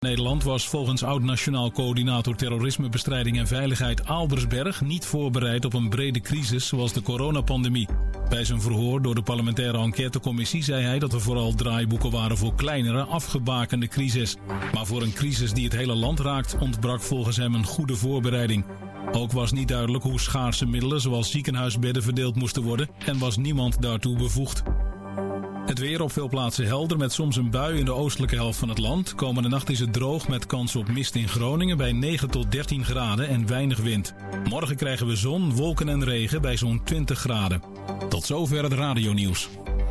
Nederland was volgens oud-nationaal coördinator terrorismebestrijding en veiligheid Albersberg niet voorbereid op een brede crisis zoals de coronapandemie. Bij zijn verhoor door de parlementaire enquêtecommissie zei hij dat er vooral draaiboeken waren voor kleinere, afgebakende crises. Maar voor een crisis die het hele land raakt ontbrak volgens hem een goede voorbereiding. Ook was niet duidelijk hoe schaarse middelen zoals ziekenhuisbedden verdeeld moesten worden en was niemand daartoe bevoegd. Het weer op veel plaatsen helder met soms een bui in de oostelijke helft van het land. Komende nacht is het droog met kans op mist in Groningen bij 9 tot 13 graden en weinig wind. Morgen krijgen we zon, wolken en regen bij zo'n 20 graden. Tot zover het radionieuws.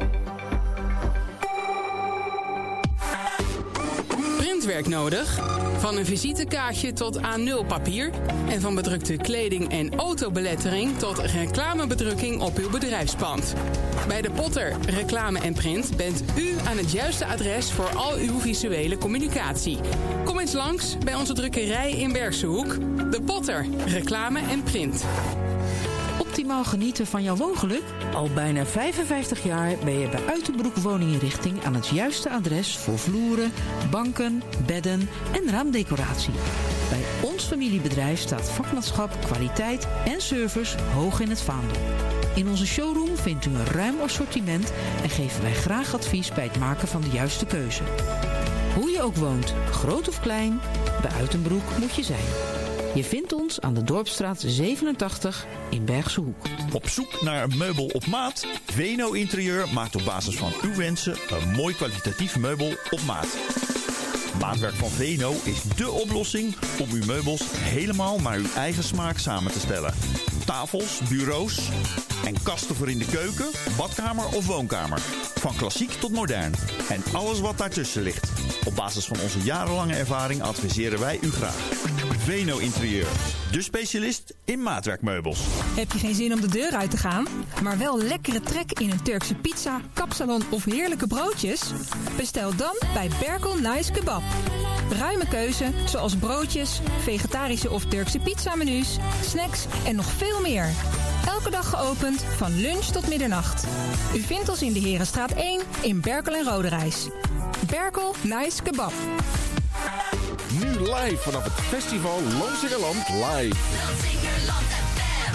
Printwerk nodig? Van een visitekaartje tot A0 papier en van bedrukte kleding en autobelettering tot reclamebedrukking op uw bedrijfspand. Bij De Potter Reclame en Print bent u aan het juiste adres voor al uw visuele communicatie. Kom eens langs bij onze drukkerij in Bergshoek. De Potter Reclame en Print. Optimaal genieten van jouw woongeluk? Al bijna 55 jaar ben je bij Uitenbroek Woninginrichting aan het juiste adres voor vloeren, banken, bedden en raamdecoratie. Bij ons familiebedrijf staat vakmanschap, kwaliteit en service hoog in het vaandel. In onze showroom vindt u een ruim assortiment en geven wij graag advies bij het maken van de juiste keuze. Hoe je ook woont, groot of klein, bij Uitenbroek moet je zijn. Je vindt ons aan de Dorpsstraat 87 in Bergse Hoek. Op zoek naar een meubel op maat? Veno Interieur maakt op basis van uw wensen een mooi kwalitatief meubel op maat. Maatwerk van Veno is dé oplossing om uw meubels helemaal naar uw eigen smaak samen te stellen. Tafels, bureaus en kasten voor in de keuken, badkamer of woonkamer. Van klassiek tot modern en alles wat daartussen ligt. Op basis van onze jarenlange ervaring adviseren wij u graag. Veno Interieur, de specialist in maatwerkmeubels. Heb je geen zin om de deur uit te gaan, maar wel lekkere trek in een Turkse pizza, kapsalon of heerlijke broodjes? Bestel dan bij Berkel Nice Kebab. Ruime keuze zoals broodjes, vegetarische of Turkse pizzamenu's, snacks en nog veel meer. Elke dag geopend van lunch tot middernacht. U vindt ons in de Herenstraat 1 in Berkel en Roderijs. Berkel Nice Kebab. Nu live vanaf het festival Lansingerland Live. Lansingerland FM.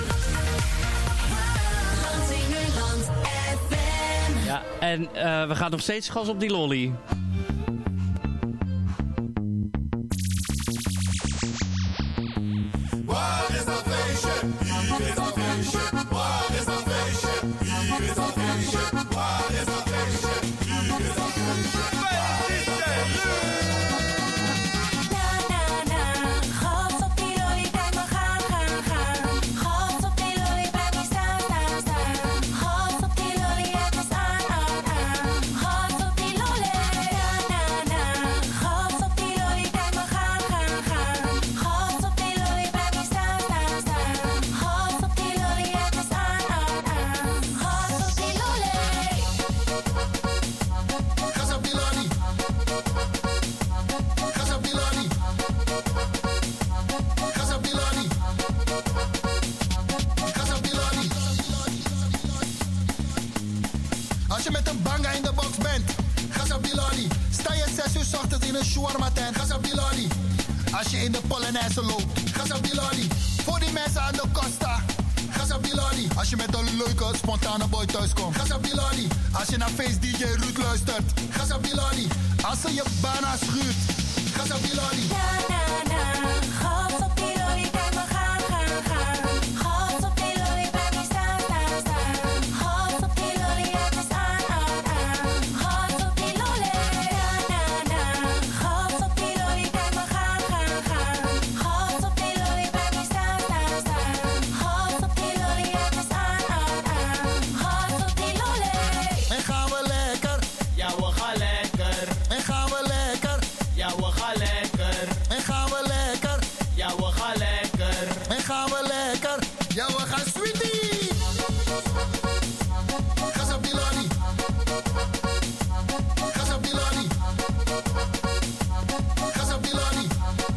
Lansingerland FM. Ja, en we gaan nog steeds gas op die lolly. Waar is dat feestje? Hier is dat feestje. Waar is dat feestje? Hier is dat feestje. Waar is dat feestje? Hier is dat feestje. Waar is dat feestje? Gas op die lolly, kijk maar gaan. Gas op die lolly, blijf niet staan. Gas op die lolly, het is aan. Gas op die lolly. Gas op die lolly, kijk maar gaan. Gas op die lolly, blijf niet staan. Gas op die lolly, het is aan. Gas op die lolly. Gas op die lolly. Gas op die lolly. Gas op die lolly. Gas op die lolly. Als je met een banga in de box bent, gas op die lolly. Sta je 6 uur 's ochtends in een shawarma tent, gas op die lolly. Als je in de Polonaise loopt, gas op die lolly. Voor die mensen aan de Costa, gas op die lolly. Als je met een leuke, spontane boy thuis komt, gas op die lolly. Als je naar Face DJ Ruud luistert, gas op die lolly. Als ze je bana schuurt, gas op die lolly. Gas op die lolly, kijk maar gaan. Gas op die lolly, blijf niet staan. Gas op die lolly, het is aan. Gas op die lolly. Gas op die lolly, kijk maar gaan. Gas op die lolly, blijf niet staan. Gas op die lolly, het is aan. Gas op die lolly. En gaan we lekker, Ja, we gaan lekker. en gaan we lekker, Ja, we gaan lekker. en gaan we lekker, Ja, we gaan lekker. en gaan we lekker. Ja, we gaan sweetie. Gas op die lolly. Gas op die lolly. Gas op die lolly.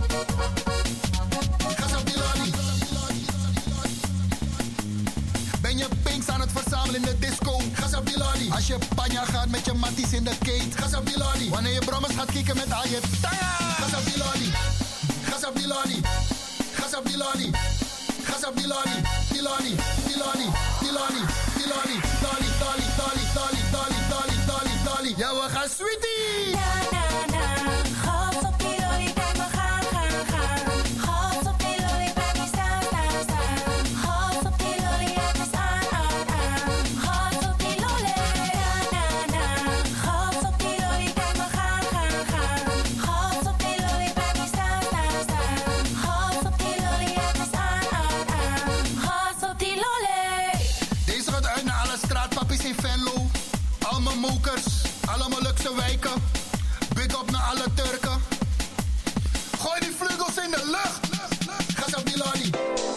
Gas op die lolly. Ben je pinks aan het verzamelen in de disco? Gas op die lolly. Als je panja gaat met je matties in de kate. Gazabilani. Wanneer je brommers gaat kicken met al je tanga. Gazabilani. Gazabilani. Gazabilani. Gazabilani. Bilani. Bilani. Bilani. Bilani. Dali. Dali. Dali. Dali. Dali. Dali. Dali. Dali. Ja, we gaan sweetie. Gas op die lollipop, we gaan. Gas op die lollipop, die staan. Gas op die lollipop, die staan. Gas op die lollipop. Gas op die lollipop, we gaan. Gas op die lollipop, die staan. Gas op die lollipop, die staan. Gas op die lollipop. Deze gaat uit naar alle straatpappies in Venlo. Al mijn mokers, alle Molukse wijken. Big up naar alle Turken. Gooi die vleugels in de lucht. Gazabilani.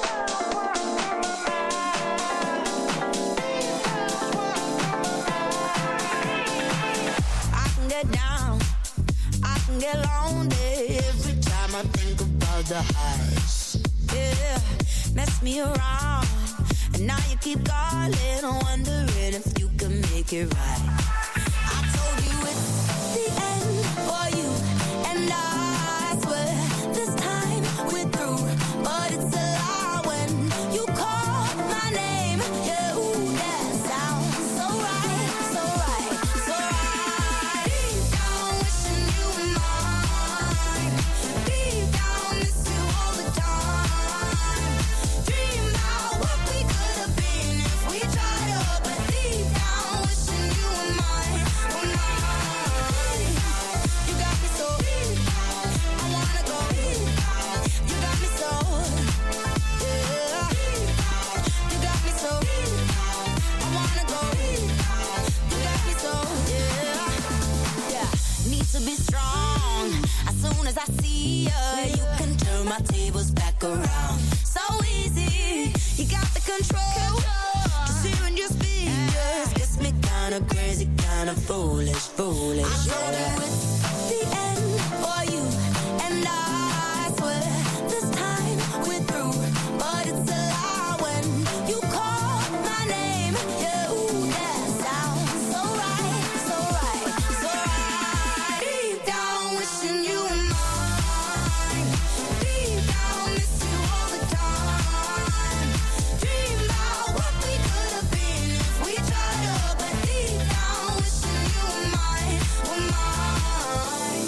I can get down, I can get lonely every time I think about the highs. Yeah, mess me around, and now you keep calling, wondering if you can make it right. I told you it's the end for you, and I swear this time we're through, but it's a lie when you call my name. Yeah, ooh, that sounds so right, so right, so right. Deep down, wishing you were mine. Deep down, miss you all the time. Dream about what we could have been if we tried up, but deep down, wishing you were mine, were mine. You got me so deep, I wanna go deep. You got me so, yeah. You got me so deep, I wanna go deep. You got me so, yeah. Yeah, need to be strong. As soon as I see you, you can turn my tables back around. So easy, you got the control. Just hearing your speakers gets me kinda crazy, kinda foolish, foolish. I told you it's the end for you, and I swear this time we're through, but it's a lie when you call my name. Yeah, ooh, that sounds so right, so right, so right. Deep down, wishing you were mine. Deep down, miss you all the time. Dream about what we could have been if we tried up, but deep down, wishing you were mine, were mine.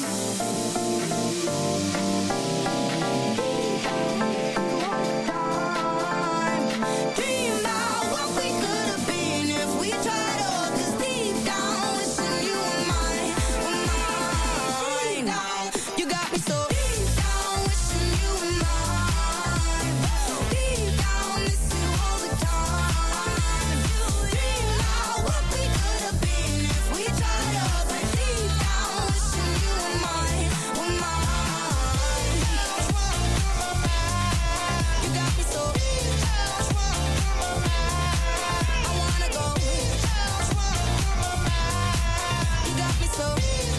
Dream about what we could have been if we tried up, 'cause deep down, wishing you were mine, were mine. You got me so deep down, wishing you were mine. Deep down, miss you all the time. Dream about what we could have been if we tried up, but deep down, wishing you were mine, were mine. You got me so I wanna go. You got me so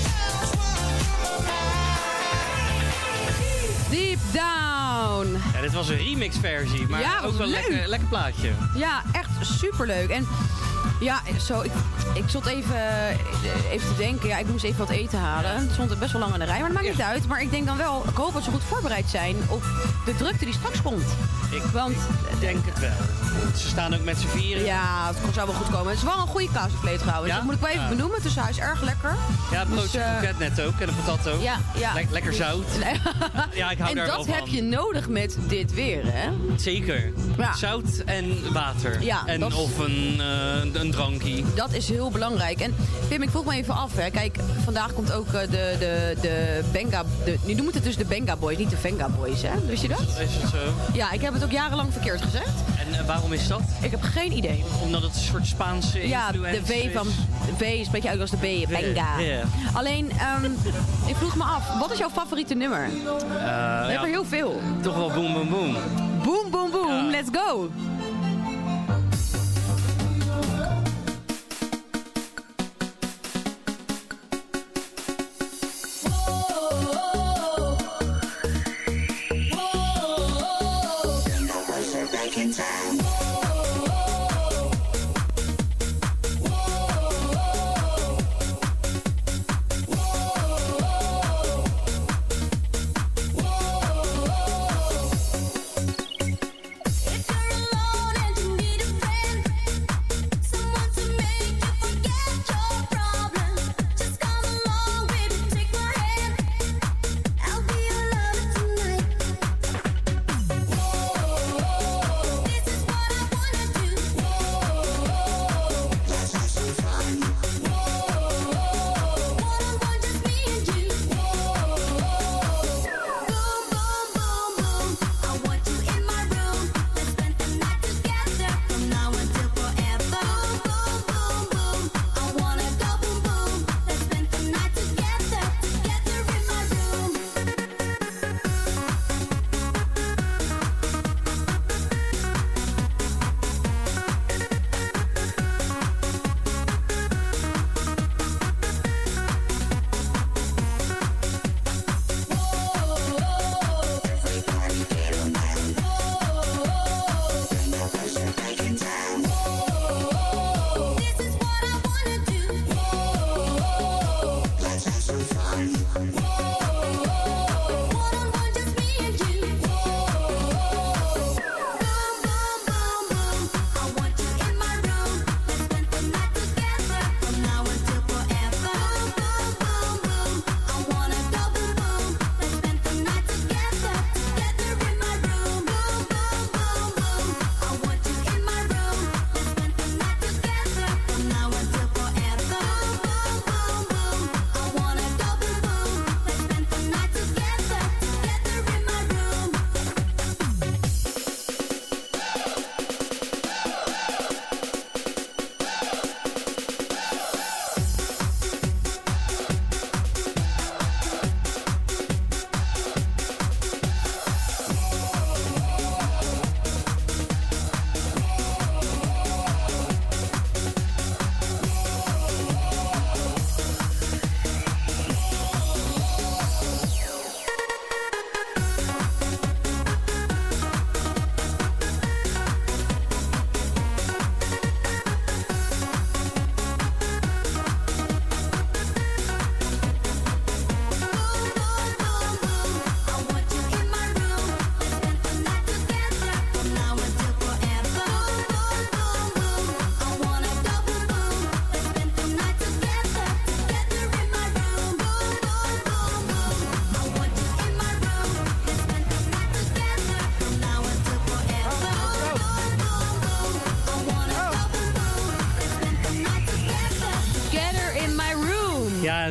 Deep Down. Ja, dit was een remixversie, maar Ja, ook wel leuk. lekker plaatje. Ja, echt superleuk. En ja, zo, ik zat even te denken. Ja, ik moest even wat eten halen. Het stond best wel lang in de rij, maar dat maakt niet uit. Maar ik denk dan wel, ik hoop dat ze goed voorbereid zijn op de drukte die straks komt. Ik Want denk het wel. Ze staan ook met z'n vieren. ja, het zou wel goed komen. Het is wel een goede kaasvlees trouwens. Ja? Dat moet ik wel even Ja. benoemen. Dus hij is erg lekker. Ja, het broodje Dus, kroket net ook en de patat ook. Ja. Lekker zout. Ja, ik hou En daar wel dat van. heb je nodig met dit weer, hè? Zeker. Ja. Zout en water. Ja, en dat is- of een drankje. Dat is heel belangrijk. En Pim, ik vroeg me even af. Hè. Kijk, vandaag komt ook de Benga... Nu noemt het dus de Benga Boys, niet de Venga Boys, hè? Wist je dat? Is het zo? Ja, ik heb het ook jarenlang verkeerd gezegd. En waarom is dat? Ik heb geen idee. Omdat het een soort Spaanse Ja, influence de V van... V is een beetje uit als de B, Benga. Ja. Alleen, ik vroeg me af, wat is jouw favoriete nummer? We hebben er heel veel. Toch wel Boom Boom Boom. Boom, boom, boom, let's go! Back in time.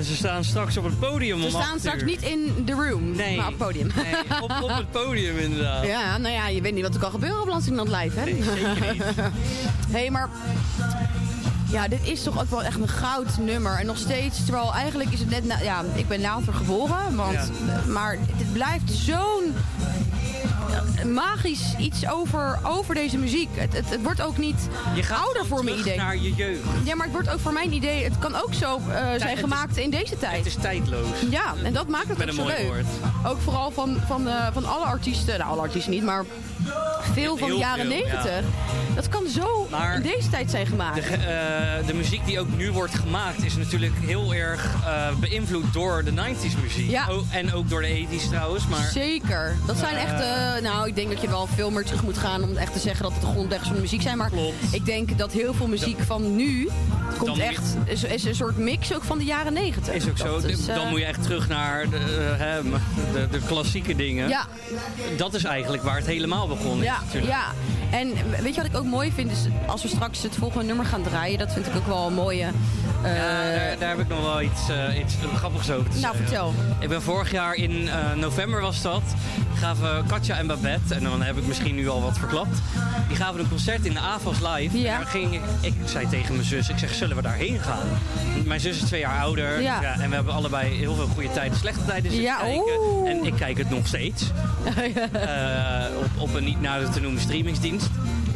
En ze staan straks op het podium om 8 uur. Ze staan straks niet in the room, maar op het podium. Nee, op het podium inderdaad. Ja, nou ja, je weet niet wat er kan gebeuren op Belastingland Live, hè? Nee, zeker niet. Hey, maar... Ja, dit is toch ook wel echt een goud nummer. En nog steeds, terwijl eigenlijk is het net... ik ben later geboren, maar het blijft zo'n magisch iets over deze muziek. Het wordt ook niet ouder voor mijn idee. Naar je jeugd. Ja, maar het wordt ook voor mijn idee... Het kan ook zo zijn gemaakt in deze tijd. Het is tijdloos. Ja, en dat maakt het ook zo leuk. Woord. Ook vooral van alle artiesten. Nou, alle artiesten niet, maar veel van de jaren 90. Ja. Dat kan zo in deze tijd zijn gemaakt. De muziek die ook nu wordt gemaakt is natuurlijk heel erg beïnvloed door de 90s muziek. Ja. En ook door de 80s trouwens. Maar, zeker. Dat zijn echt... ik denk dat je wel veel meer terug moet gaan om echt te zeggen dat het de grondleggers van de muziek zijn. Maar ik denk dat heel veel muziek van nu komt echt... is een soort mix ook van de jaren 90. Is ook zo. Dan moet je echt terug naar de klassieke dingen. Ja. Dat is eigenlijk waar het helemaal begonnen is. Ja. En weet je wat ik ook mooi vind? Is als we straks het volgende nummer gaan draaien, dat vind ik ook wel een mooie... daar heb ik nog wel iets grappigs over te zeggen. Vertel. Ik ben vorig jaar in november was dat. Gaven Katja en Babette, en dan heb ik misschien nu al wat verklapt. Die gaven een concert in de AFAS Live. Ja. En daar ging ik zei tegen mijn zus, ik zeg, zullen we daarheen gaan? Mijn zus is 2 jaar ouder. Ja. Ja, en we hebben allebei heel veel goede tijden, slechte tijden zitten kijken. En ik kijk het nog steeds. Op een niet nader te noemen streamingsdienst.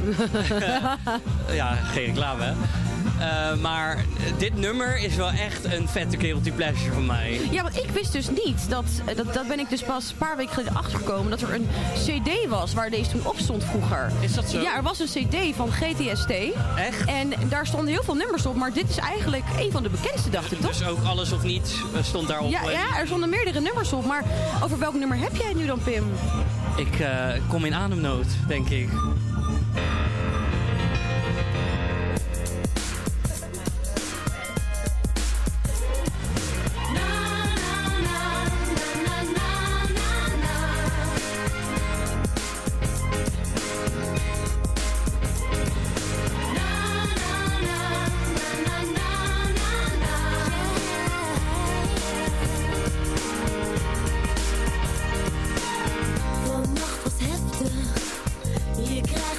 Geen reclame, hè? Maar dit nummer is wel echt een vette guilty pleasure voor mij. Ja, want ik wist dus niet, dat ben ik dus pas een paar weken geleden achtergekomen, dat er een cd was waar deze toen op stond vroeger. Is dat zo? Ja, er was een cd van GTST. Echt? En daar stonden heel veel nummers op, maar dit is eigenlijk een van de bekendste, dacht ik, toch? Dus ook Alles of Niets stond daarop? Ja, er stonden meerdere nummers op, maar over welk nummer heb jij nu dan, Pim? Ik kom in ademnood, denk ik. Je krijgt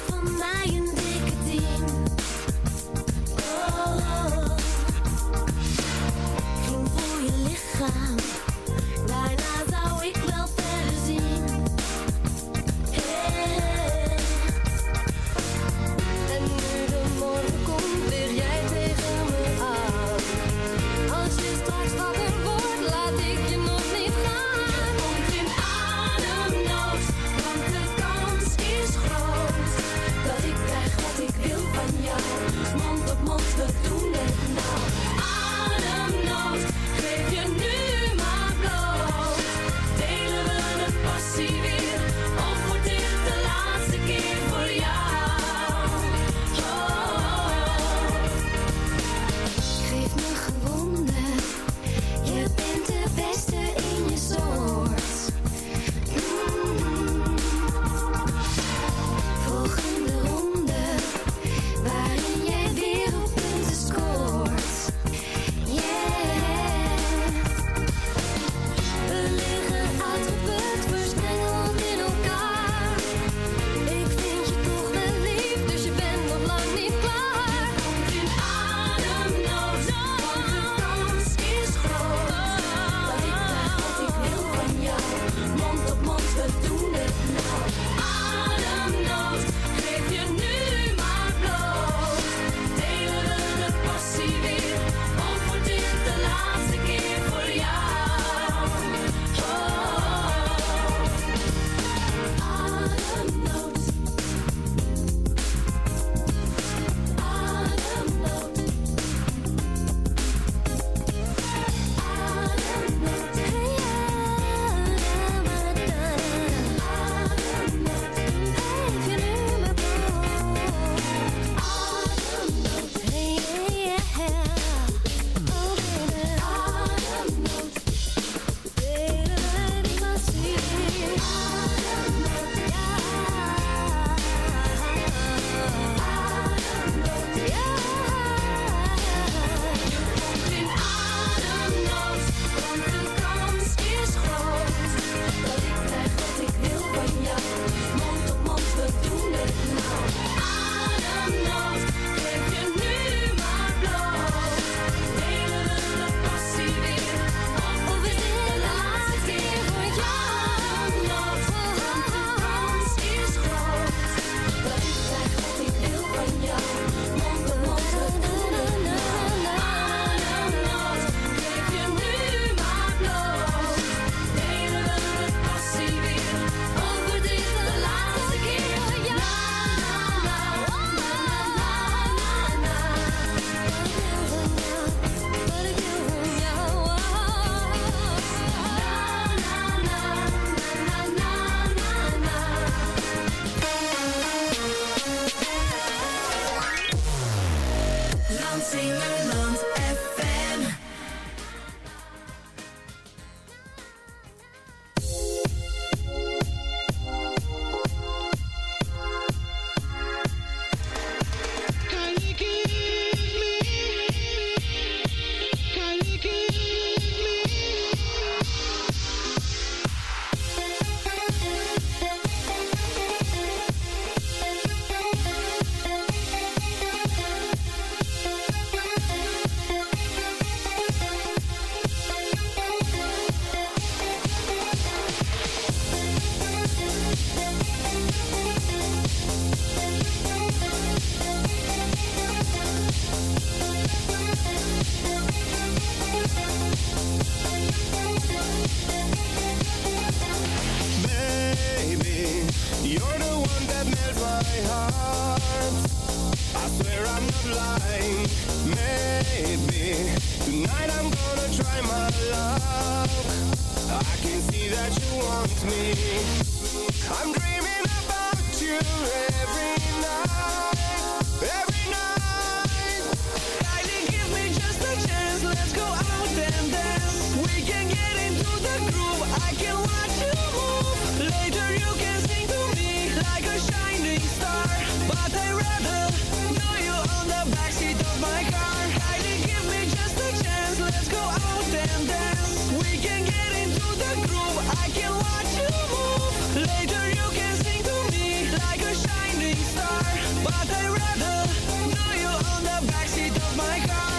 love. I can see that you want me. I'm dreaming about you every night, every night. Kylie, give me just a chance, let's go out and dance. We can get into the groove, I can watch you move. Later you can sing to me like a shining star, but I'd rather know you on the backseat of my car. Kylie, give me just a chance, let's go out and dance. We can get into the groove, I can watch you move. Later you can sing to me like a shining star, but I'd rather know you on the backseat of my car.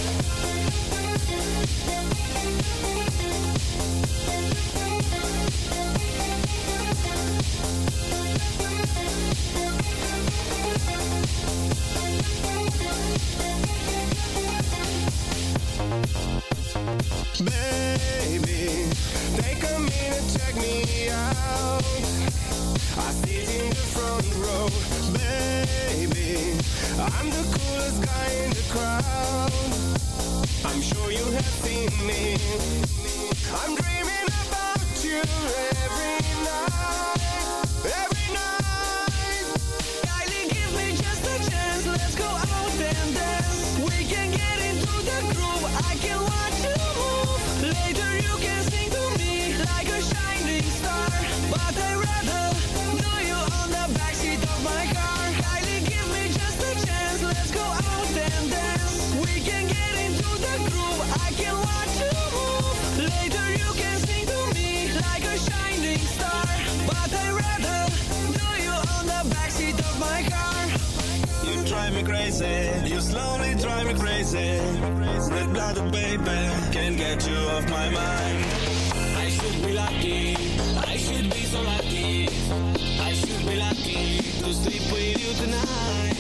Baby, take a minute, check me out. I sit in the front row. Baby, I'm the coolest guy in the crowd. I'm sure you have seen me. I'm dreaming about you every night, every night. Kylie, give me just a chance, let's go out and dance. We can get into the groove, I can watch you move. Later you can sing to me like a shining star, but I'd rather know you on the backseat of my car. Kylie, give me just a chance, let's go out and dance. We can get into the groove, I can watch you move. Later you can sing to me like a shining star, but I'd rather know you on the backseat of my car. You drive me crazy, you slowly drive me crazy. Red-blooded baby, can't get you off my mind. I should be lucky, I should be so lucky. I should be lucky to sleep with you tonight.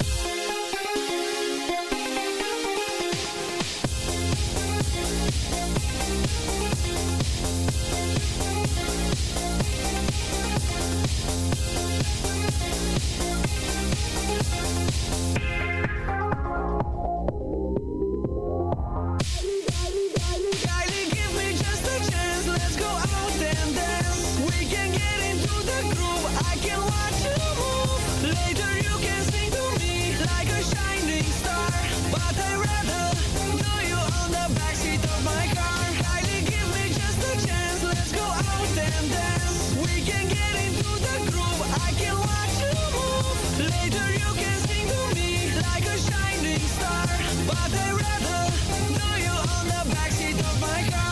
Kylie, give me just a chance, let's go out and dance. We can get into the groove, I can watch you move. Later you can sing to me like a shining star, but I'd rather know you on the backseat of my car. Kylie, give me just a chance, let's go out and dance. We can get into the groove, I can watch you move. Later you can sing to me like a shining star, but I'd rather know you on the backseat of my car.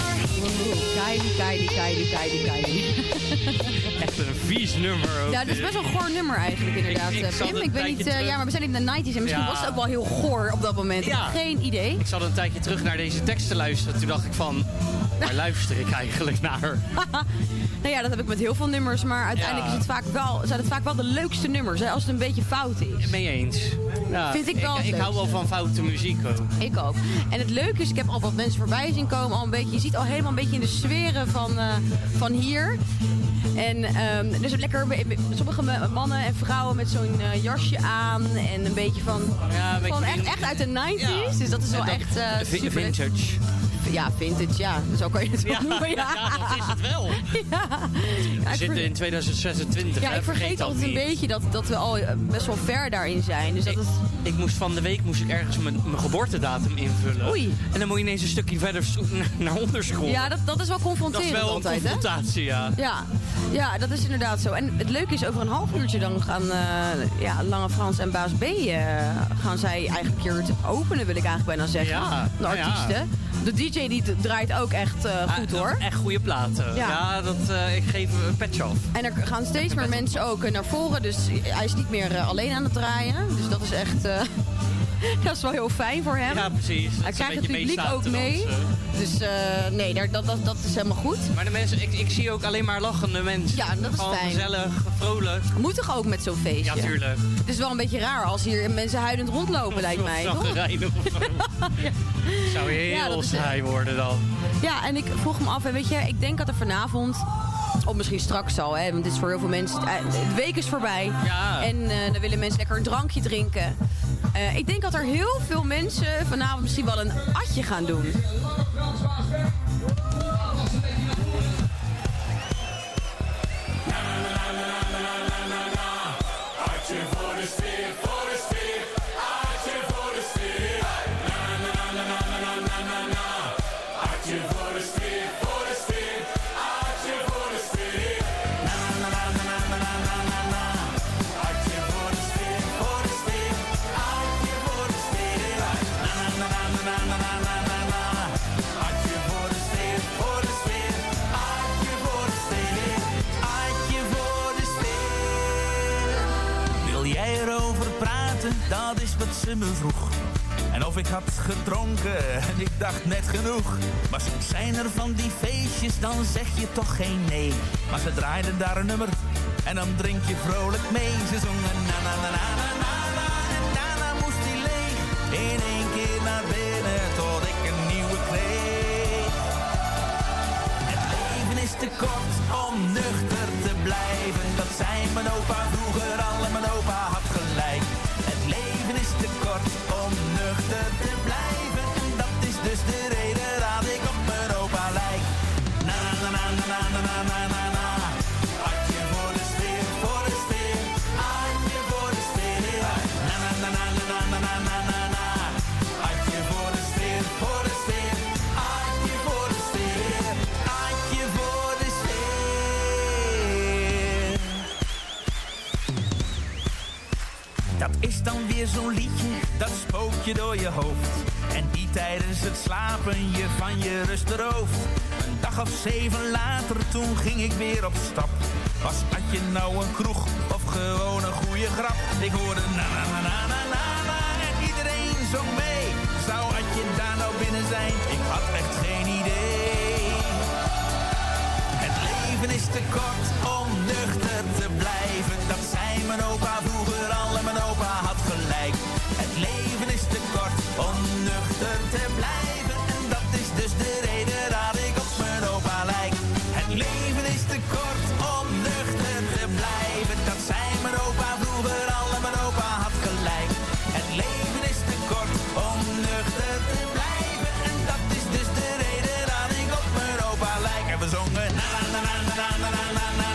Kylie. Echt een vies nummer ook. Ja, dat is best wel een goor nummer eigenlijk inderdaad. Pim, ik weet niet, ja, maar we zijn in de 90's en misschien was het ook wel heel goor op dat moment. Ik heb geen idee. Ik zat een tijdje terug naar deze tekst te luisteren. Toen dacht ik van, waar luister ik eigenlijk naar? Nou ja, dat heb ik met heel veel nummers, maar uiteindelijk zijn het vaak wel de leukste nummers, hè, als het een beetje fout is. Ben je eens? Ja, vind ik wel. Ik hou wel van foute muziek ook. Ik ook. En het leuke is, ik heb al wat mensen voorbij zien komen, al een beetje, je ziet al helemaal een beetje in de sferen van hier. En dus lekker, sommige mannen en vrouwen met zo'n jasje aan en een beetje van echt uit de 90's. Ja. Dus dat is wel echt super vintage. Ja, vintage, ja. Zo kan je het wel noemen. Ja, dat is het wel. We zitten in 2026. Ja, ik vergeet altijd een beetje dat we al best wel ver daarin zijn. Dus van de week moest ik ergens mijn geboortedatum invullen. Oei. En dan moet je ineens een stukje verder naar onder scrollen. Ja, dat is wel confronterend altijd. Dat is wel een confrontatie, ja. Ja, dat is inderdaad zo. En het leuke is, over een half uurtje dan gaan Lange Frans en Baas B gaan zij eigenlijk hier het openen, wil ik eigenlijk bijna zeggen. Ja, de artiesten. Ja. De DJ die draait ook echt goed hoor. Echt goede platen. Ja, ik geef een patch af. En er gaan steeds meer mensen ook naar voren. Dus hij is niet meer alleen aan het draaien. Dus dat is echt... dat is wel heel fijn voor hem. Ja, precies. Hij krijgt het publiek ook mee. Dus nee, dat is helemaal goed. Maar de mensen, ik zie ook alleen maar lachende mensen. Ja, dat is gewoon fijn. Gezellig, vrolijk. Moet toch ook met zo'n feestje? Ja, tuurlijk. Het is wel een beetje raar als hier mensen huilend rondlopen, lijkt mij. Toch? Zou je heel saai worden dan. Ja, en ik vroeg me af, weet je, ik denk dat er vanavond... Of misschien straks al, hè, want dit is voor heel veel mensen... De week is voorbij. Ja. En dan willen mensen lekker een drankje drinken. Ik denk dat er heel veel mensen vanavond misschien wel een atje gaan doen. Hartje voor de sfeer, voor de sfeer. Hartje voor de sfeer. Na na na na na na na na na. Hartje voor de sfeer, voor de sfeer. Hartje voor de sfeer. Na na na na na na na na na. Hartje voor de sfeer, voor de sfeer. Hartje voor de sfeer. Na na na na na na na na na na. Hartje voor de sfeer, voor de sfeer. Hartje voor de sfeer. Hartje voor de sfeer. Wil jij erover praten? Dat is wat ze me vroeg. En of ik had gedronken, en ik dacht net genoeg. Maar soms zijn er van die feestjes, dan zeg je toch geen nee. Maar ze draaiden daar een nummer, en dan drink je vrolijk mee. Ze zongen na na na na na na na, en daarna moest die leeg. In één keer naar binnen, tot ik een nieuwe kreeg. Het leven is te kort om nuchter te blijven. Dat zei mijn opa vroeger al, en mijn opa had gelijk. Het leven is te kort om nuchter te blijven. En dat is dus de reden dat ik op mijn opa lijk. Na na na na na na na na na na. Hartje voor de sfeer, voor de sfeer. Hartje voor de sfeer. Na na na na na na na na na na. Hartje voor de sfeer, voor de sfeer. Hartje voor de sfeer. Hartje voor de sfeer. Dat is dan weer zo'n liedje, dat spookt je door je hoofd. En die tijdens het slapen je van je rust berooft. Een dag of 7 later, toen ging ik weer op stap. Was Adje nou een kroeg of gewoon een goede grap? Ik hoorde na na na na na na na en iedereen zong mee. Zou Adje daar nou binnen zijn? Ik had echt geen idee. Het leven is te kort om nuchter te blijven. Dat zei mijn opa vroeger al en mijn opa had gelijk. Het leven is te kort om nuchter te blijven. En dat is dus de reden dat ik op mijn opa lijk. Het leven is te kort om nuchter te blijven. Dat zei mijn opa vroeger al en mijn opa had gelijk. Het leven is te kort om nuchter te blijven. En dat is dus de reden dat ik op mijn opa lijk. En we zongen na na na na na na na na.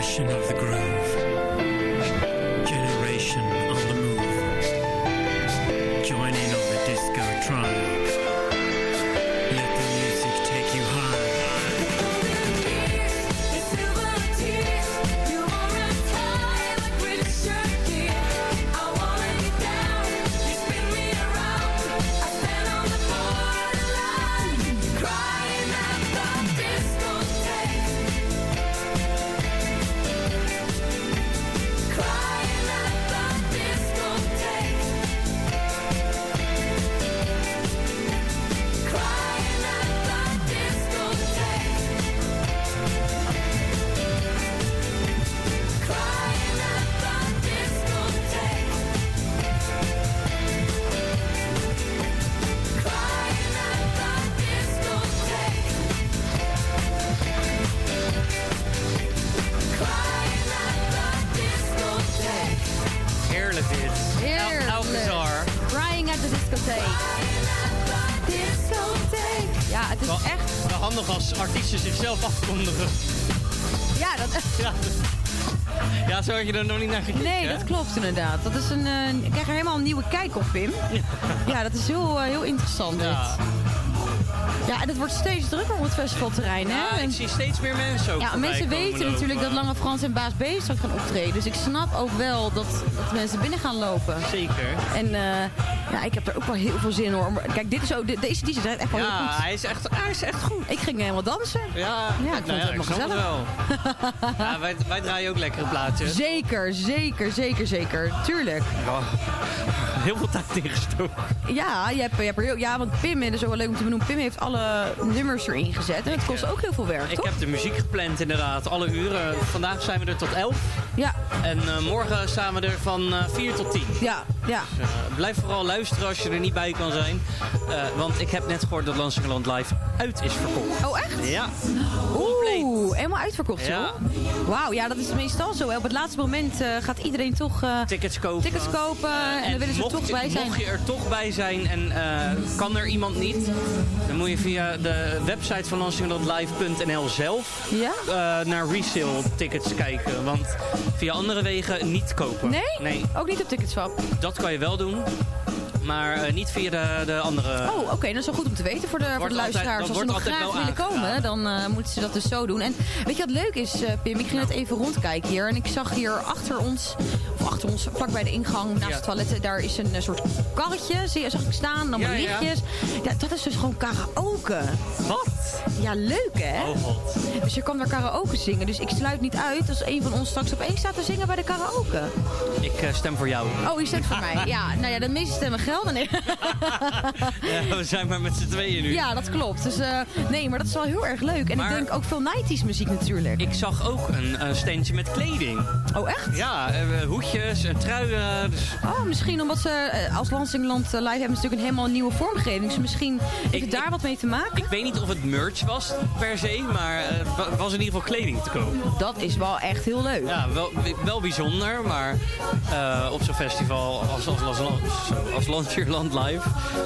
Generation of the groove. Generation on the move. Joining on the disco tribe. Let the music take you high. Ja, het is echt... Wel handig als artiesten zichzelf afkondigen. Ja, dat... Ja, zo had je er nog niet naar gekeken. Nee, dat klopt inderdaad. Dat is ik krijg er helemaal een nieuwe kijk op, Pim. Ja, dat is heel interessant dit. Ja, en het wordt steeds drukker op het festivalterrein, hè? Ja, ik zie steeds meer mensen ook. Ja, mensen weten natuurlijk dat Lange Frans en Baas B straks gaan optreden. Dus ik snap ook wel dat mensen binnen gaan lopen. Zeker. En ja, ik heb er ook wel heel veel zin in, hoor. Kijk, dit is ook, deze DJ draait echt wel heel goed. Hij is echt goed. Ik ging helemaal dansen. Ja, ik vond het helemaal gezellig. Wel. Ja, wij draaien ook lekkere plaatjes. Zeker. Tuurlijk. Oh, heel veel tijd ingestoken. Ja, je hebt er ja, want Pim, dat is ook wel leuk om te benoemen, Pim heeft alle nummers erin gezet. En het kost ook heel veel werk, Ik toch? heb de muziek gepland inderdaad, alle uren. Vandaag zijn we er tot 11. Ja. En morgen staan we er van 4 tot 10. Ja. Dus, blijf vooral luisteren als je er niet bij kan zijn. Want ik heb net gehoord dat Lansingerland Live uit is verkocht. Oh, echt? Ja. Oeh, helemaal uitverkocht, joh. Wauw, ja, dat is meestal zo. Op het laatste moment gaat iedereen toch tickets kopen. En dan willen ze er toch bij zijn. Mocht je er toch bij zijn en kan er iemand niet, dan moet je via de website van lansingerlandlive.nl zelf naar resale tickets kijken. Want via andere wegen niet kopen. Nee? Ook niet op Ticketswap? Dat kan je wel doen. Maar niet via de andere... Oh, oké. Dat is wel goed om te weten voor de luisteraars. Als ze nog graag willen komen, dan moeten ze dat dus zo doen. En weet je wat leuk is, Pim? Ik ging net even rondkijken hier. En ik zag hier achter ons, vlak bij de ingang, naast de toiletten, daar is een soort karretje. Zag ik staan, dan met lichtjes. Ja, dat is dus gewoon karaoke. Wat? Ja, leuk hè? Oh god. Dus je kan daar karaoke zingen. Dus ik sluit niet uit als een van ons straks opeens staat te zingen bij de karaoke. Ik stem voor jou. Oh, je stemt voor mij. Ja, nou ja, de meeste stemmen gelden. Nee. Ja, we zijn maar met z'n tweeën nu. Ja, dat klopt. Dus nee, maar dat is wel heel erg leuk. En ik denk ook veel 90s muziek natuurlijk. Ik zag ook een steentje met kleding. Oh, echt? Ja, hoedjes en truien. Dus... Oh, misschien omdat ze als Lansingerland Live hebben natuurlijk een helemaal nieuwe vormgeving. Dus misschien heeft het daar wat mee te maken. Ik weet niet of het merch was per se, maar het was in ieder geval kleding te koop. Dat is wel echt heel leuk. Ja, wel bijzonder, maar op zo'n festival als Lansingerland Live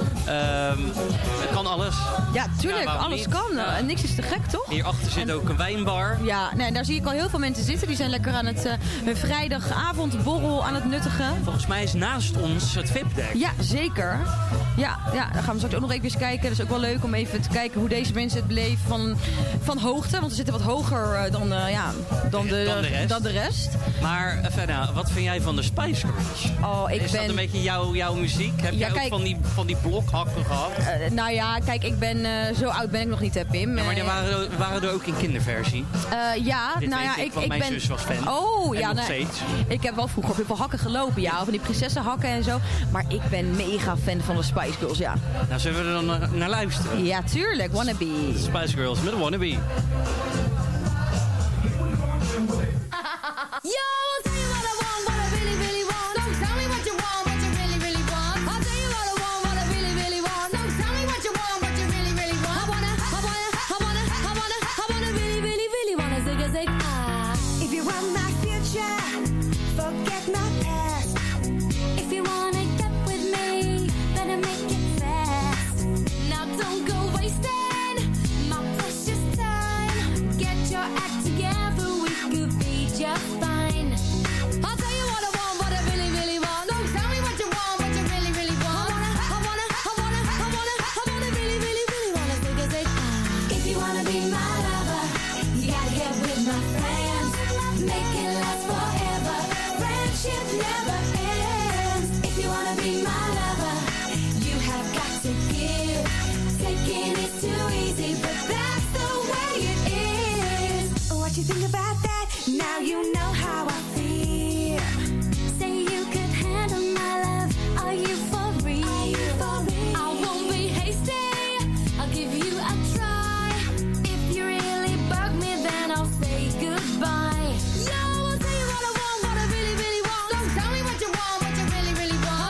kan alles. Ja, tuurlijk, alles kan. En niks is te gek, toch? Hierachter zit ook een wijnbar. Ja, nee, daar zie ik al heel veel mensen zitten. Die zijn lekker aan het hun vrijdagavondborrel aan het nuttigen. Volgens mij is naast ons het VIP-deck. Ja, zeker. Ja, daar gaan we straks ook nog even eens kijken. Dat is ook wel leuk om even te kijken hoe deze mensen het beleven van hoogte. Want ze zitten wat hoger dan de rest. Maar verder, wat vind jij van de Spice Girls? Oh, is dat een beetje jouw muziek? Heb je ook van die blokhakken gehad? Nou ja, kijk, ik ben zo oud ben ik nog niet, hè, Pim. Ja, maar die waren er ook in kinderversie. Ik mijn zus was fan. Oh, ja, nog steeds. Ik heb wel vroeger op heel veel hakken gelopen, ja. Van die prinsessenhakken en zo. Maar ik ben mega fan van de Spice Girls, ja. Nou, zullen we er dan naar luisteren? Ja, tuurlijk. Wannabe. De Spice Girls met Wannabe. Yo, I'll tell you what I want, what I really, really want. So tell me what you want, what you really, really want. I'll tell you what I want, what I really, really want. So tell me what you want, what you really, really want. I wanna really, really, really wanna zig a zig. If you want my future, forget my past. If you wanna get with me, better make it fast. Now don't go wasting my precious time. Get your act together, we could be just think about that, now you know how I feel. Say you could handle my love, are you for real? I won't be hasty, I'll give you a try. If you really bug me, then I'll say goodbye. Yo, I'll tell you what I want, what I really, really want. So tell me what you want, what you really, really want.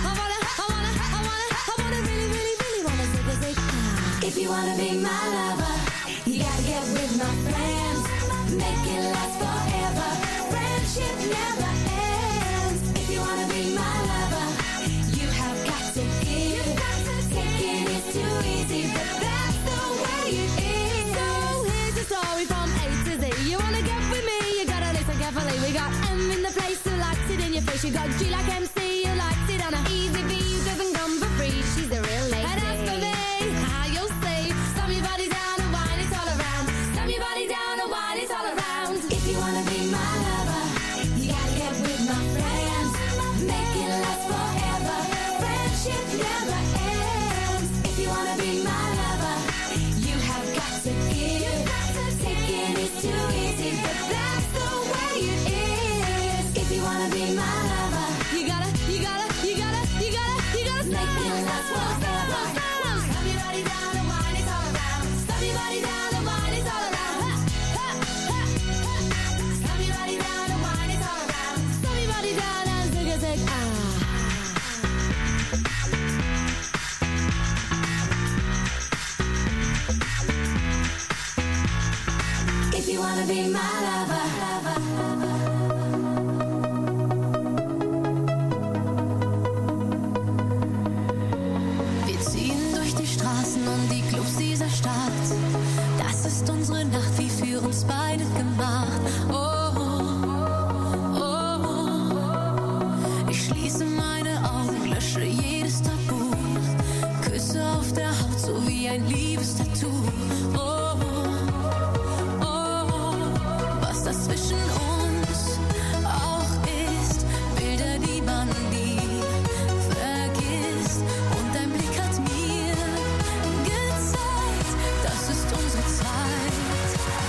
I wanna really, really, really wanna say, if you wanna be my lover, you gotta get with my friends, make it last forever. Friendship never ends. If you wanna be my lover, you have got to give. Taking is too easy, but that's the way it is. So here's the story from A to Z. You wanna get with me, you gotta listen carefully. We got M in the place who likes it in your face. You got G like MC, who likes it on a easy V, who doesn't come for free. She's a real lady. And as for me, how you'll say, slam your body down and wine it all around. Slam your body down and wine it all around. If you wanna be my lover, you gotta get with my friends, make it last forever. Friendship never ends. If you wanna be my lover, you have got to give. Taking is too easy, but that's the way it is. If you wanna be my lover, you gotta make it last forever. Slam your body down and wine it all around. Slam your body down and wine it all around. Slam your body down and wine it all around. Slam your body down and zig a zig. If you wanna be my lover. Wir ziehen durch die Straßen und die Clubs dieser Stadt. Das ist unsere Nacht, wie für uns beide gemacht. Oh, oh, oh. Ich schließe meine Augen, lösche jedes Tabu. Küsse auf der Haut, so wie ein Liebestattoo. Oh, oh, oh. Was das zwischen uns auch ist. Bilder, die man nie vergisst. Und dein Blick hat mir gezeigt, das ist unsere Zeit.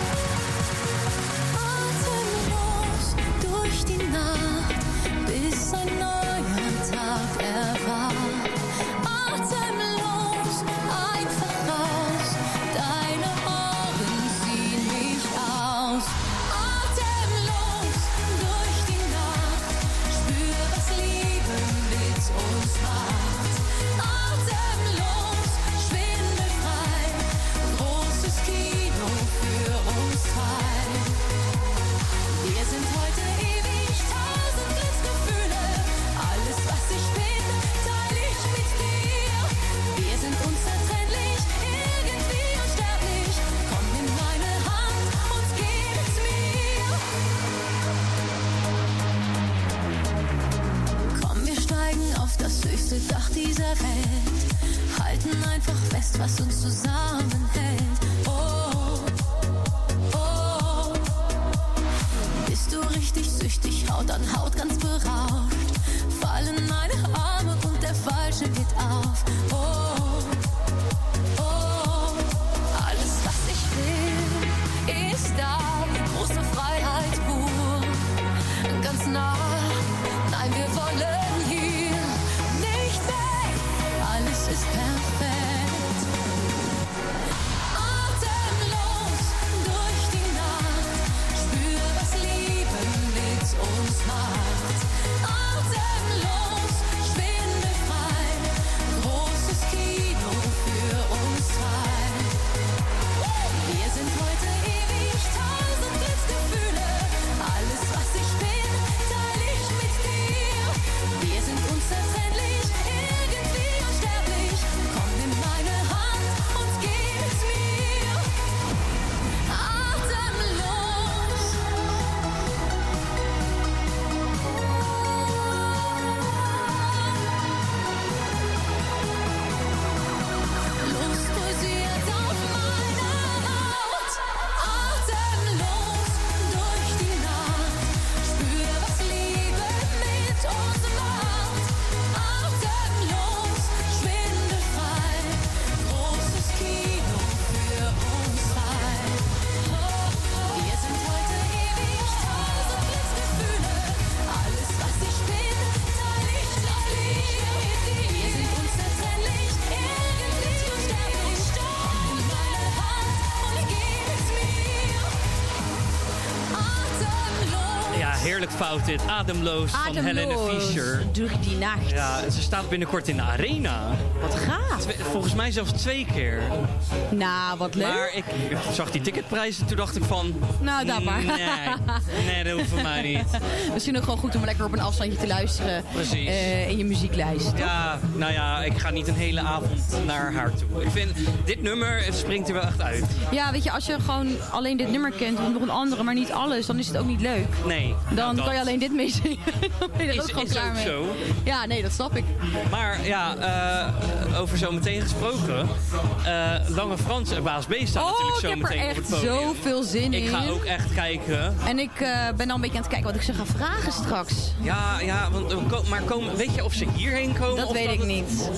Atemlos durch die Nacht, bis ein neuer Tag erwacht. Atemlos, einfach raus, deine Augen ziehen mich aus. Atemlos durch die Nacht, spür, was Liebe mit uns macht. Atemlos, schwindelfrei, großes Kino für uns zwei. Wir sind heute ewig, 1000 Blitzgefühle. Alles, was ich bin, teile ich mit dir. Wir sind unzertrennlich, irgendwie unsterblich. Komm in meine Hand und geh mit mir. Komm, wir steigen auf das höchste Dach dieser Welt. Halten einfach fest, was uns zusammenhält. Oh, oh. Bist du richtig süchtig, Haut an Haut, ganz berauscht. Fallen meine Arme und der Falsche geht auf. Oh, oh. Alles, was ich will, ist da. Große Freiheit pur, ganz nah. Nein, wir wollen hier nicht weg. Alles ist perfekt. Heerlijk fout dit. Ademloos van Helene Fischer. Durch die nacht. Ja, ze staat binnenkort in de Arena. Wat gaaf. Volgens mij zelfs 2 keer. Nou, wat leuk. Maar ik zag die ticketprijzen en toen dacht ik van... Nou, dat maar. Nee, dat hoeft voor mij niet. Misschien ook gewoon goed om lekker op een afstandje te luisteren. Precies. In je muzieklijst. Toch? Ja, nou ja, ik ga niet een hele avond naar haar toe. Ik vind, dit nummer springt er wel echt uit. Ja, weet je, als je gewoon alleen dit nummer kent of nog een andere, maar niet alles, dan is het ook niet leuk. Nee. Dan kan je alleen dit meezingen. Dan ben je er ook gewoon klaar mee. Zo. Ja, nee, dat snap ik. Maar ja, over zo meteen gesproken. Lange Frans en Baas B staan natuurlijk zo meteen op het podium. Ik heb er echt zoveel zin in. Ik ga ook echt kijken. En ik ben al een beetje aan het kijken wat ik ze ga vragen straks. Ja, want, weet je of ze hierheen komen? Dat weet ik niet.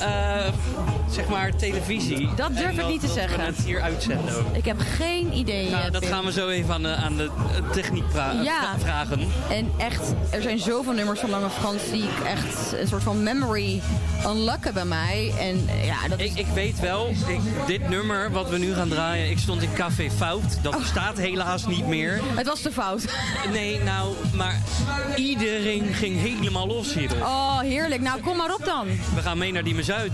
Zeg maar televisie. Dat durf ik niet te zeggen. We het hier uitzenden ook. Ik heb geen idee. Nou, dat gaan we zo even aan de techniek vragen. En echt, er zijn zoveel nummers van Lange Frans die ik echt een soort van memory unlocken bij mij. En ja, dat is... Ik weet wel, dit nummer wat we nu gaan draaien, ik stond in Café Fout. Dat bestaat helaas niet meer. Het was te fout. Nee, nou, maar iedereen ging helemaal los hier. Oh, heerlijk. Nou, kom maar op dan. We gaan mee naar Diemen-Zuid.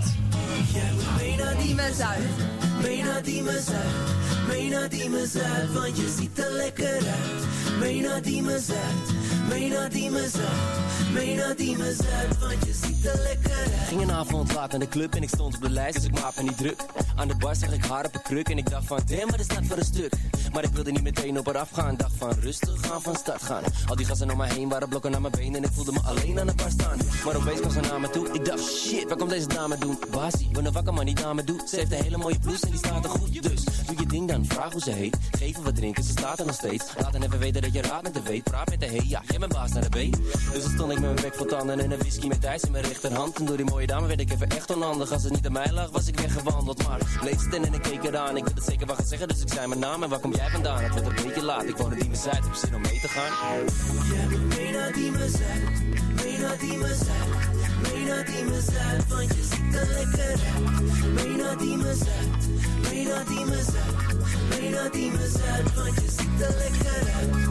Mee naar Diemen-Zuid. Mee naar Diemen-Zuid. Mee naar Diemen-Zuid, want je ziet er lekker uit. Mee naar Diemen-Zuid. Mee naar Diemen-Zuid. Mee naar Diemen-Zuid, want je ziet er lekker uit. Ging een avond laat naar de club en ik stond op de lijst, dus ik maak me niet druk. Aan de bar zag ik haar op een kruk en ik dacht van, damn, wat is dat voor een stuk? Maar ik wilde niet meteen op haar afgaan, dacht van, rustig gaan, van start gaan. Al die gasten om me heen waren blokken naar mijn benen en ik voelde me alleen aan de bar staan. Maar opeens kwam ze naar me toe, ik dacht, shit, waar komt deze dame doen? Basie, ben een wakker man die dame doet. Ze heeft een hele mooie blouse en die staat er goed, dus doe je ding dan, vraag hoe ze heet. Geef haar wat drinken, ze staat er nog steeds. Laat dan even weten dat je raad met de weet. Praat met de hey, ja, jij bent baas naar de B. Dus dan stond ik met mijn bek vol tanden en een whisky met ijs in mijn rechterhand. En door die mooie dame werd ik even echt onhandig. Als het niet aan mij lag, was ik weggewandeld. Maar bleef staan en ik keek eraan. Ik wilde zeker wat gaan zeggen, dus ik zei mijn naam. En waar kom jij vandaan? Het werd een beetje laat. Ik woon in Diemen-Zuid, heb zin om mee te gaan. Jij moet mee naar Diemen-Zuid. Mee naar Diemen-Zuid. Mee naar Diemen-Zuid, want je ziet er lekker uit. Mee naar Diemen-Zuid. Mee naar Diemen-Zuid. Mee naar Diemen-Zuid, want je ziet er lekker uit.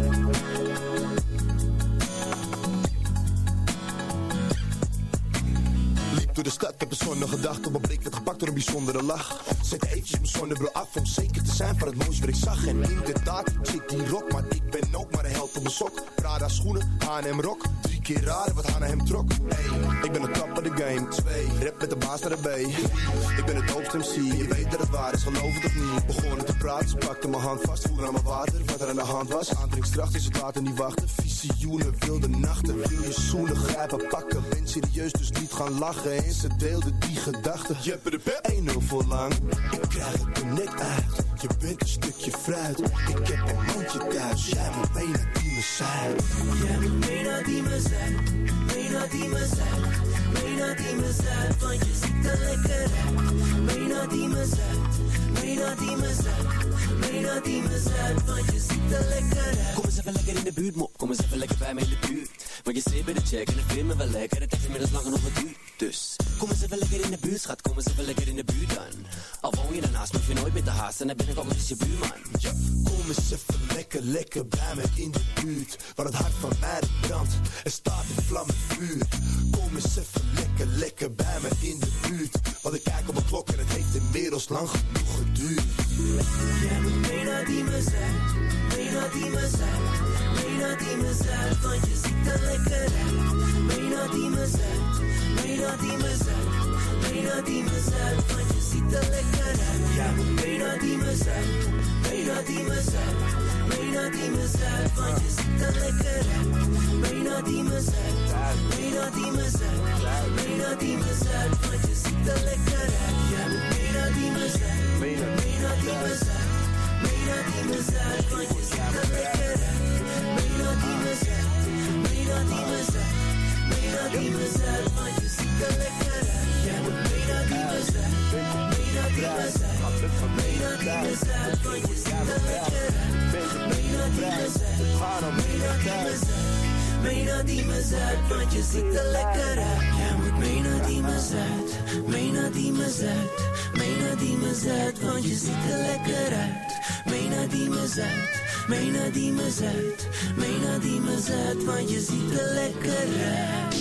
Door de stad heb een zonnige dag, tot mijn blik werd gepakt door een bijzondere lach. Zet eventjes mijn zonnebril af om zeker te zijn van het mooiste wat ik zag. En inderdaad, chick die rock, maar ik ben ook maar de held op mijn sok. Prada schoenen, H&M rok, 3 keer raden wat H&M hem trok. 1, ik ben een top of the game. 2, rap met de baas naar de B. 3, ik ben het doopste MC, je weet dat het waar is, geloof het of niet. Begonnen te praten, ze pakte mijn hand vast, voelde aan mijn water, wat er aan de hand was. Aantrekkingskracht, dus ik laat er niet wachten. Visioenen, wilde nachten, wil je zoenen, grijpen, pakken. Ben serieus, dus niet gaan lachen. En ze deelde die gedachten. Je hebt de pep 1-0 voor lang. Ik krijg het er net uit. Je bent een stukje fruit. Ik heb een mandje thuis. Jij moet mee naar Diemen-Zuid. Jij moet mee naar Diemen-Zuid. Mee naar Diemen-Zuid. Mee naar Diemen-Zuid, want je ziet er lekker uit. Mee naar Diemen-Zuid. Mee naar Diemen-Zuid. Mee naar Diemen-Zuid, want je ziet er lekker uit. Kom eens even lekker in de buurt, mop. Kom eens even lekker bij me in de buurt. Want je zit bij de check en ik vind me wel lekker. Het heeft inmiddels lang genoeg geduurd. Dus kom eens even lekker in de buurt, schat. Kom eens even lekker in de buurt dan. Al woon je daarnaast, maar je nooit met de haast. En dan ben ik ook nog eens je buurman. Ja, kom eens even lekker bij me in de buurt. Waar het hart van mij brandt. Er staat een vlam in vuur. Kom eens even lekker bij me in de buurt. Want ik kijk op mijn klok en het heeft inmiddels lang genoeg geduurd. Jij moet mee naar Diemen-Zuid. Mee naar Diemen-Zuid. Mee naar Diemen-Zuid, want je ziet er lekker uit. Mee naar Diemen-Zuid. Mee naar Diemen-Zuid. Mee naar Diemen-Zuid, want je ziet er lekker uit. Jij moet mee naar Diemen-Zuid. Mee naar Diemen-Zuid. Mee naar Diemen-Zuid, want je ziet er lekker uit. Mee naar Diemen-Zuid. Mee naar Diemen-Zuid. Mee naar Diemen-Zuid, want je ziet er lekker uit. Jij moet mee naar Diemen-Zuid. Mee naar Diemen-Zuid. Mee naar Diemen-Zuid, want je ziet er lekker uit. Mee naar Diemen-Zuid. Mee naar Diemen-Zuid. Mee naar Diemen-Zuid, want je ziet er lekker uit. Jij moet mee naar Diemen-Zuid. Mee naar Diemen-Zuid. Mee naar Diemen-Zuid, want je ziet er lekker uit. Mee naar Diemen-Zuid. Mee naar Diemen-Zuid. Mee naar Diemen-Zuid, want je ziet er lekker uit. Jij moet mee naar Diemen-Zuid. Mee naar Diemen-Zuid. Mee naar Diemen-Zuid, want je ziet er lekker uit. Mee naar Diemen-Zuid. Mee naar Diemen Zuid, mee naar Diemen Zuid, want je ziet er lekker uit.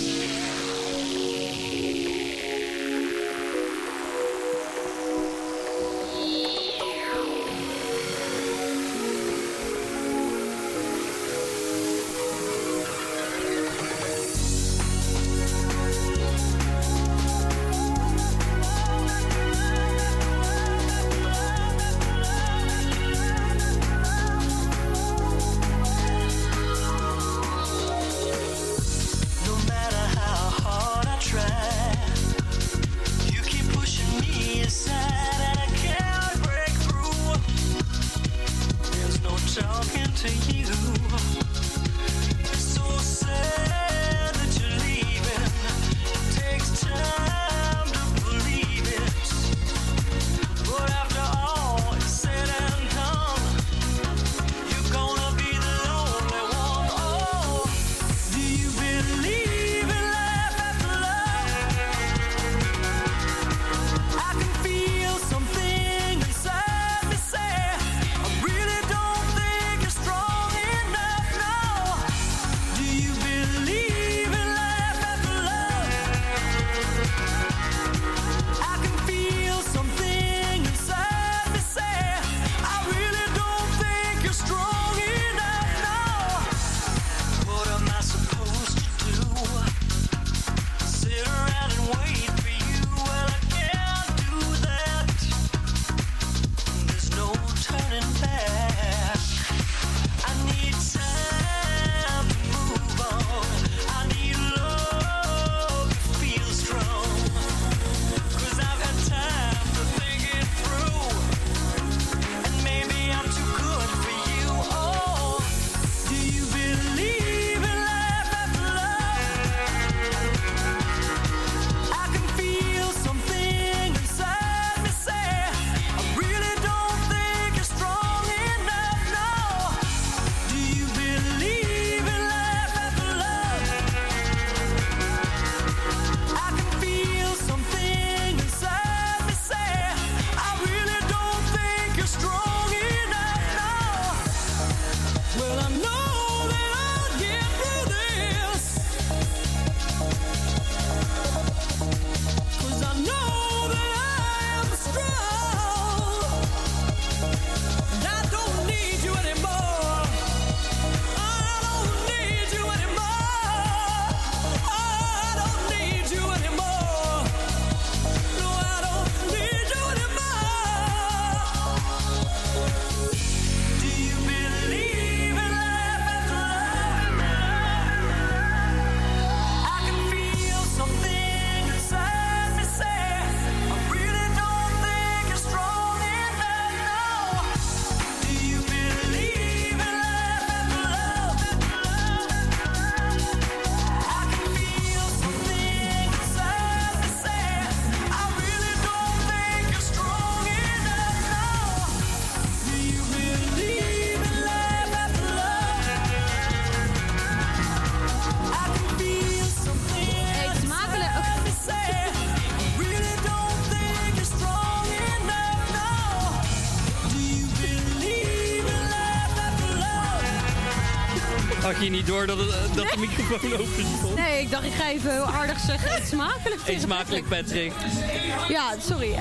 Had je niet door dat de microfoon open stond? Nee, ik dacht ik ga even heel aardig zeggen. Eet smakelijk. Eet smakelijk, Patrick. Ja, sorry.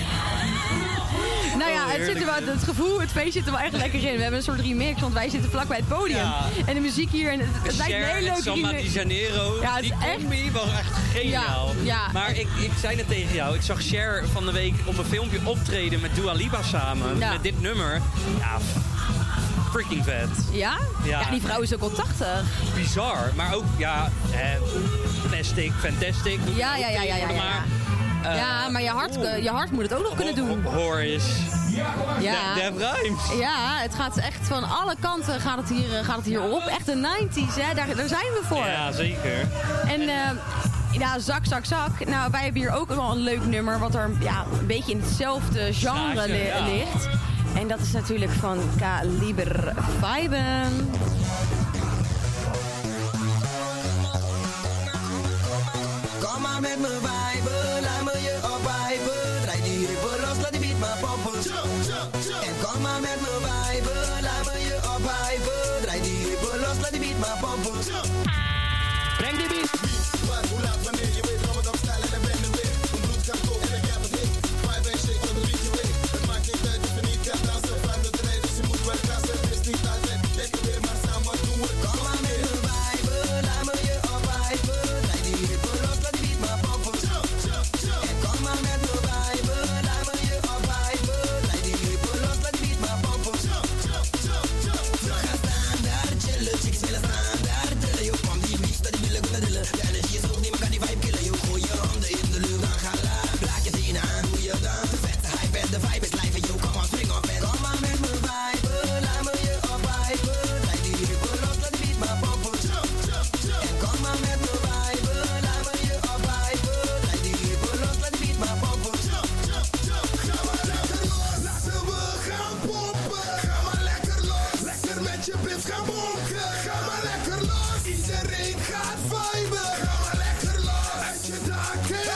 Nou ja, het zit er wel, het gevoel, het feest zit er wel echt lekker in. We hebben een soort remix, want wij zitten vlak bij het podium. Ja. En de muziek hier, en het lijkt een hele leuke Samba remix. di Janeiro, ja, die combi was echt geniaal. Ja, ja. Maar ik zei het tegen jou, ik zag Cher van de week op een filmpje optreden met Dua Lipa samen. Ja. Met dit nummer. Ja, freaking vet. Ja? Ja? Ja, die vrouw is ook al 80. Bizar, maar ook, ja, fantastic. Ja. Ja, maar je hart moet het ook nog kunnen doen. Hoor eens. Ja. Def Rhymes. Ja, het gaat echt van alle kanten gaat het hier op. Echt de 90s, hè? Daar zijn we voor. Ja, zeker. En ja, zak. Nou, wij hebben hier ook wel een leuk nummer wat er een beetje in hetzelfde genre ligt. En dat is natuurlijk van Kaliber Viben. Kom maar met me viben, laat me je ophypen. Draai die heupen los, laat die beat maar pompen. En kom maar met me viben, laat me je ophypen. gaan bonken. Ga maar lekker los. Iedereen gaat viben. Ga maar lekker los. Uit je dak en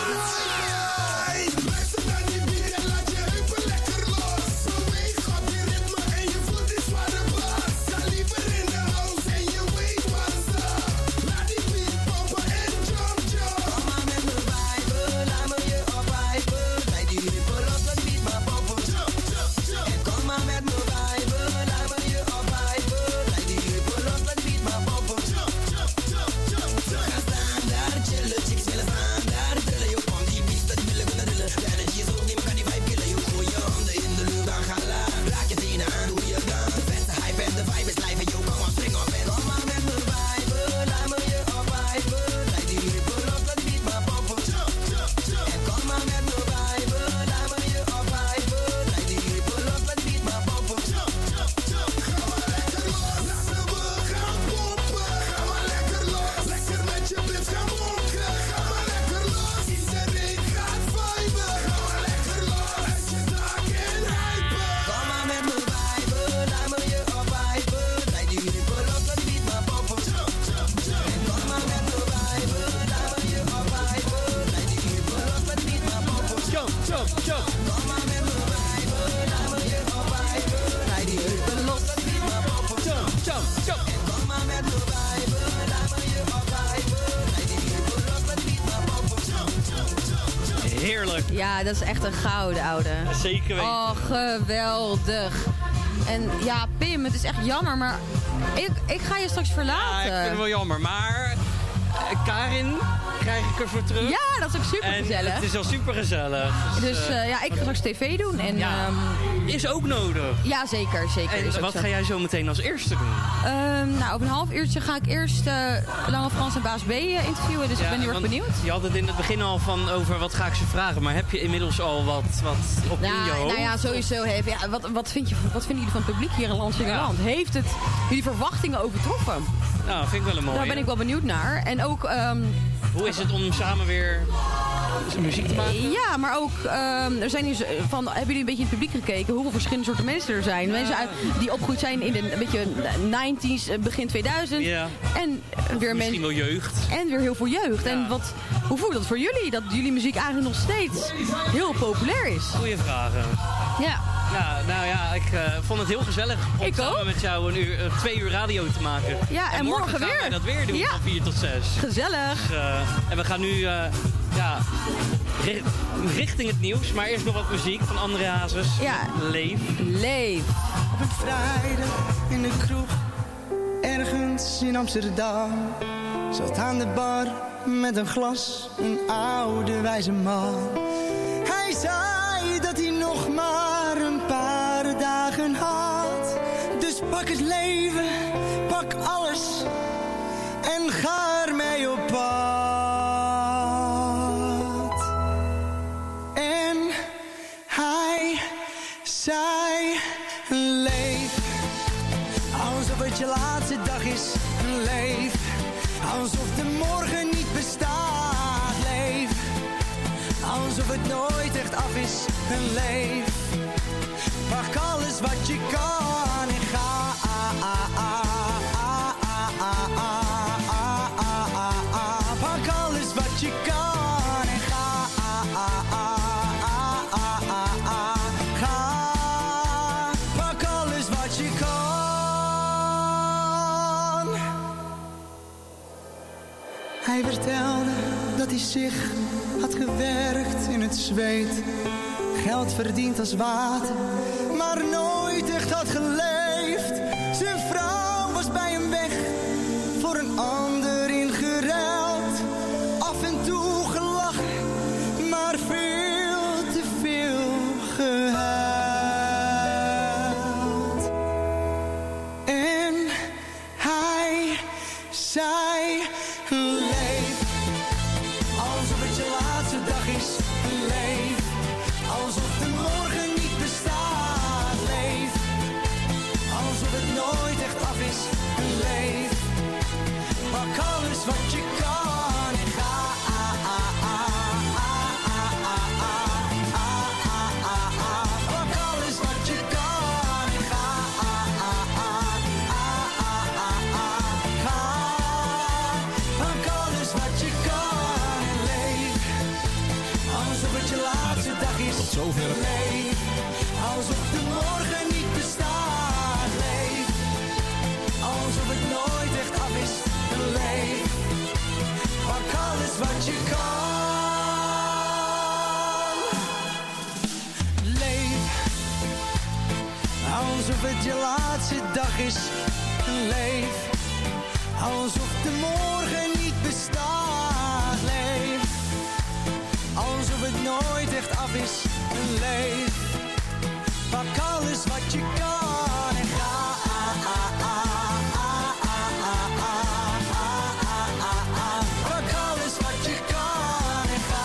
rijden. Luister naar die beat en laat je heupen lekker los. Beweeg op die ritme en je voelt die zware bas. Ga liever in de house en je weet what's up. Laat die beat pompen en jump, jump. Kom maar met me viben, laat me je ophypen. Bij die rippen los, laat die beat maar pompen. Jump, jump, jump. En kom maar met me viben, laat me je ophypen. Bij die rippen los, laat die beat maar pompen. Jump, jump, jump, jump, jump. Ga staan daar, chillen, chicks willen staan daar. Trillen, yo, kom die beat, dat die willen kunnen drillen. De energy is hoog, niemand kan die vibe killen. Yo, gooi je handen in de lucht, dan ga laag. Raak je tenen aan, doe je dan. De beste hype en de vibe is live en yo, kom maar, spring op en kom maar met me viben, laat me je ophypen. Bij die rippen los, laat die beat maar pompen. Jump, jump, jump. En kom maar met me viben, laat me je ophypen. Bij die rippen los, laat die beat maar pompen. Jump, jump, jump. Ga maar lekker los, laten we gaan pompen. Ga maar lekker los, lekker met je blips gaan bonken. Ga maar lekker los, iedereen gaat viben. Ga maar lekker los, uit je dak en hypen. Kom maar met me viben, laat me je ophypen. Bij die rippen los, laat die beat maar pompen. Jump, jump, jump. En kom maar met me viben, laat me je ophypen. Bij die rippen los, laat die beat maar pompen. Jump, jump, jump. Kom maar met me viben, laat me je ophypen. Bij die rippen los, laat die beat maar pompen. Jump, jump, jump. En kom maar met me viben, laat me je ophypen. Bij die rippen los, laat die beat maar pompen. Jump, jump, jump, jump. Heerlijk. Ja, dat is echt een gouden oude. Zeker weten. Oh, geweldig. En ja, Pim, het is echt jammer, maar ik ga je straks verlaten. Ja, ik vind het wel jammer, maar Karin krijg ik ervoor terug. Ja, dat is ook super gezellig. En het is wel super gezellig. Dus ja, ik ga straks tv doen. En, ja, is ook nodig. Ja, zeker. En wat ga jij zo meteen als eerste doen? Nou, op een half uurtje ga ik eerst Lange Frans en Baas B interviewen. Dus ik ben heel erg benieuwd. Je had het in het begin al van over wat ga ik ze vragen. Maar heb je inmiddels al wat op in je hoofd? Nou ja, sowieso. Ja, wat vinden jullie van het publiek hier in Lansingerland? Heeft het jullie verwachtingen overtroffen? Nou, vind ik wel een mooie. Daar ben ik wel benieuwd naar. En ook... hoe is het om samen weer muziek te maken? Ja, maar ook... er zijn hier van, hebben jullie een beetje in het publiek gekeken hoeveel verschillende soorten mensen er zijn? Mensen die opgegroeid zijn in de een beetje 90s, begin 2000. Ja. En weer misschien wel jeugd. En weer heel veel jeugd. Ja. En hoe voelt dat voor jullie? Dat jullie muziek eigenlijk nog steeds heel populair is? Goeie vragen. Ja. Ja, nou ja, ik vond het heel gezellig om samen met jou 2 uur radio te maken. Ja, en morgen gaan weer. wij dat weer doen van 4 tot 6. Gezellig. Dus, en we gaan nu richting het nieuws, maar eerst nog wat muziek van André Hazes. Ja. Leef. Op een vrijdag in de kroeg, ergens in Amsterdam, zat aan de bar met een glas een oude wijze man. Hij zei dat hij nog maar een paar dagen had. Dus pak het leven, pak alles en ga ermee op pad. En hij zei: leef, alsof het je laatste dag is. Leef, alsof de morgen niet bestaat. Leef, alsof het nooit echt af is. Een leef, pak alles wat je kan en ga. Pak alles wat je kan en ga. Ga, pak alles wat je kan. Hij vertelde dat hij zich had gewerkt in het zweet, geld verdiend als water, maar nooit echt had geleefd. Zijn vrouw was bij hem weg, voor een ander ingeruild. Af en toe gelachen, maar veel te veel gehuild. En hij zei: leef, alsof het je laatste dag is. Leef, alsof de morgen niet bestaat. Leef, alsof het nooit echt af is. Leef, pak alles wat je kan en ga. Pak alles wat je kan en ga. zover. Leef alsof de morgen niet bestaat. Leef alsof het nooit echt af is. Leef, pak alles wat je kan. Leef alsof het je laatste dag is. Leef alsof de morgen niet bestaat. Leef alsof het nooit echt af is. Leef, pak alles wat je kan en ga. Pak alles wat je kan en ga.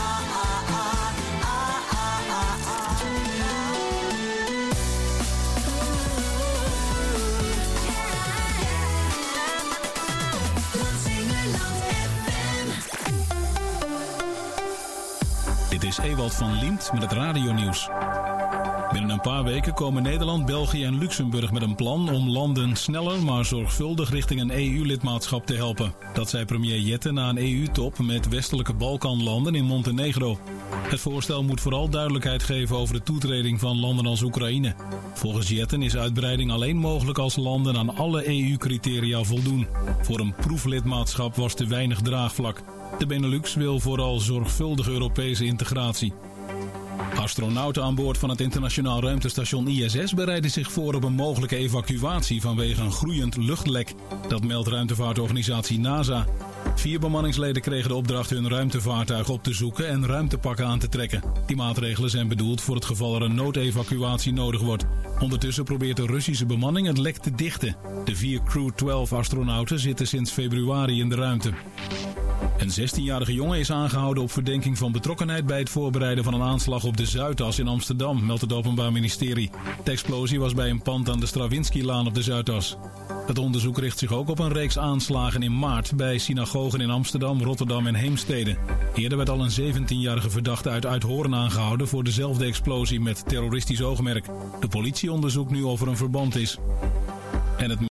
Dit is Ewald van Liemt met het radionieuws. Binnen een paar weken komen Nederland, België en Luxemburg met een plan om landen sneller maar zorgvuldig richting een EU-lidmaatschap te helpen. Dat zei premier Jette na een EU-top met westelijke Balkanlanden in Montenegro. Het voorstel moet vooral duidelijkheid geven over de toetreding van landen als Oekraïne. Volgens Jetten is uitbreiding alleen mogelijk als landen aan alle EU-criteria voldoen. Voor een proeflidmaatschap was te weinig draagvlak. De Benelux wil vooral zorgvuldige Europese integratie. Astronauten aan boord van het internationaal ruimtestation ISS bereiden zich voor op een mogelijke evacuatie vanwege een groeiend luchtlek. Dat meldt ruimtevaartorganisatie NASA. 4 bemanningsleden kregen de opdracht hun ruimtevaartuig op te zoeken en ruimtepakken aan te trekken. Die maatregelen zijn bedoeld voor het geval er een noodevacuatie nodig wordt. Ondertussen probeert de Russische bemanning het lek te dichten. De 4 Crew 12 astronauten zitten sinds februari in de ruimte. Een 16-jarige jongen is aangehouden op verdenking van betrokkenheid bij het voorbereiden van een aanslag op de Zuidas in Amsterdam, meldt het Openbaar Ministerie. De explosie was bij een pand aan de Stravinsky-laan op de Zuidas. Het onderzoek richt zich ook op een reeks aanslagen in maart bij synagogen in Amsterdam, Rotterdam en Heemstede. Eerder werd al een 17-jarige verdachte uit Uithoorn aangehouden voor dezelfde explosie met terroristisch oogmerk. De politie onderzoekt nu of er een verband is. En het